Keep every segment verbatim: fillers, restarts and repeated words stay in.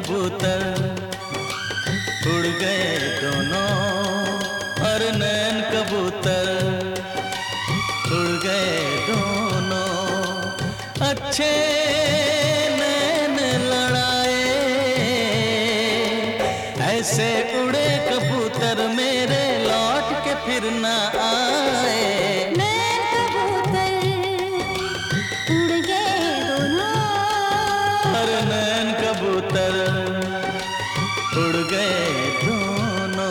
कबूतर उड़ गए दोनों, और नैन कबूतर उड़ गए दोनों। अच्छे नैन लड़ाए, ऐसे उड़े कबूतर मेरे लौट के फिर ना आए। नैन कबूतर उड़ गए दोनों, और नैन कबूतर उड़ गए दोनों।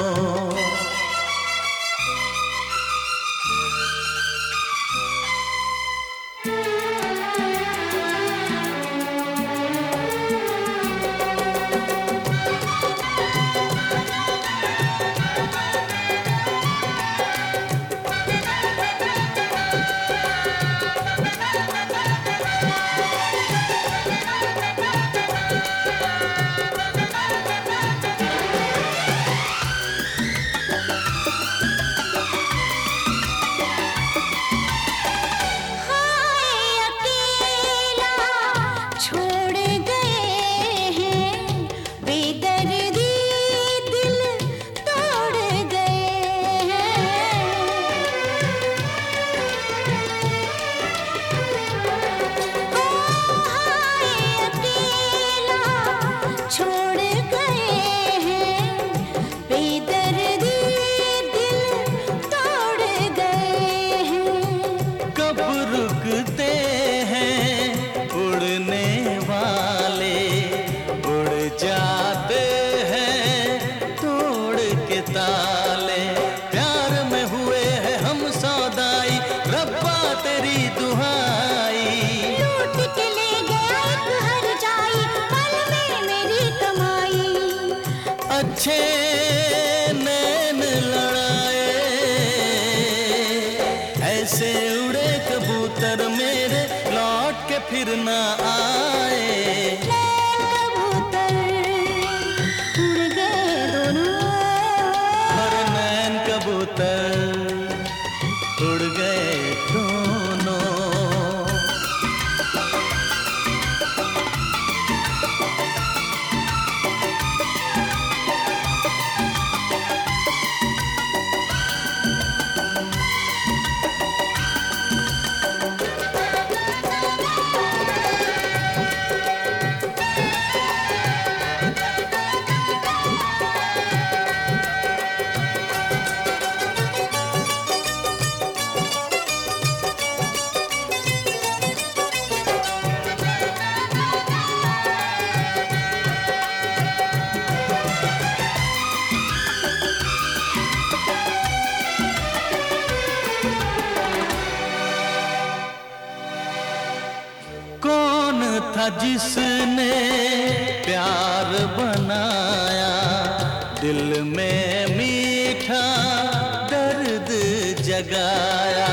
रुकते हैं उड़ने वाले, उड़ जाते हैं तोड़ के ताले। प्यार में हुए हैं हम सौदाई, रब्बा तेरी दुहाई। लूट के ले गया एक हर जाई, पल में मेरी कमाई। अच्छे नैन लड़ाए, ऐसे उड़े कबूतर मेरे लौट के फिर ना आए। नैन कबूतर उड़ गए दोनों, और नैन कबूतर उड़ गए दोनों। कौन था जिसने प्यार बनाया, दिल में मीठा दर्द जगाया।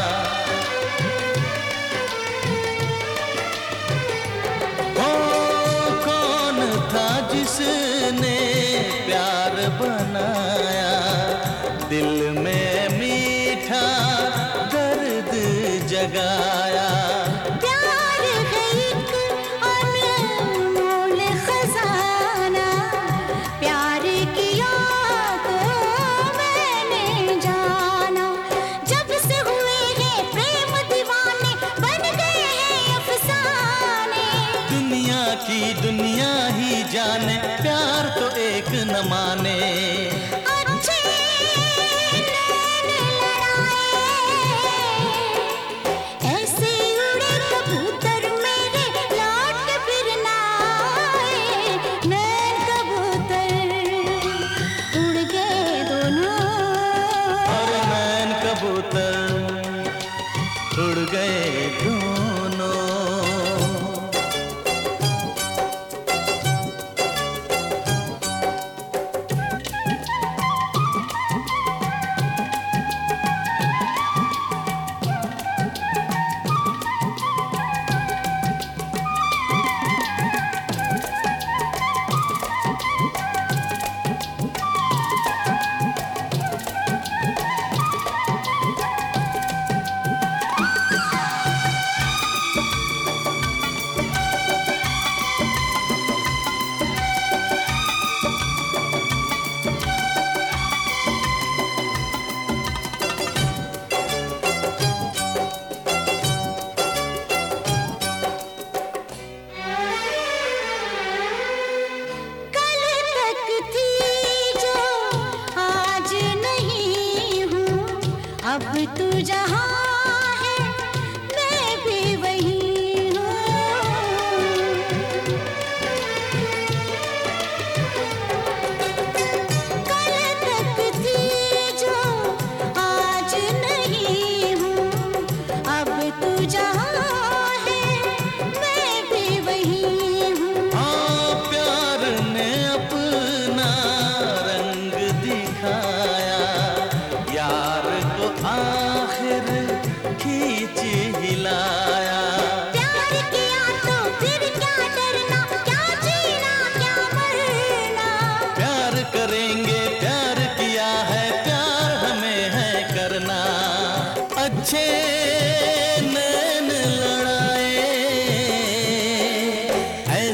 ओ कौन था जिसने प्यार बनाया, दिल में मीठा दर्द जगाया। की दुनिया ही जाने, प्यार तो एक न माने। अच्छे नैन लड़ाए, ऐसे उड़े कबूतर मेरे लौट के फिर ना आए। नैन कबूतर उड़ गए दोनों, और नैन कबूतर उड़ गए दोनों।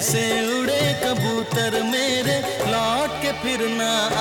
ऐसे उड़े कबूतर मेरे लौट के फिर ना